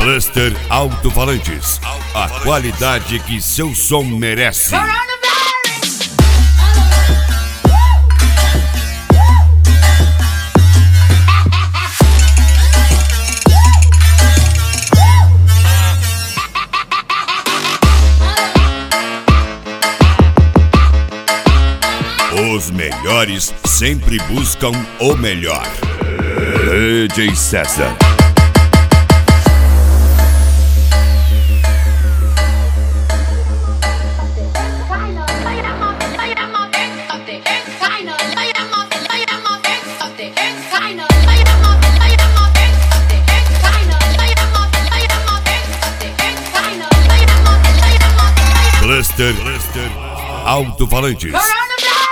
Cluster Alto-Falantes, a qualidade que seu som merece. Os melhores sempre buscam o melhor. DJ César. Cluster Alto-Falantes.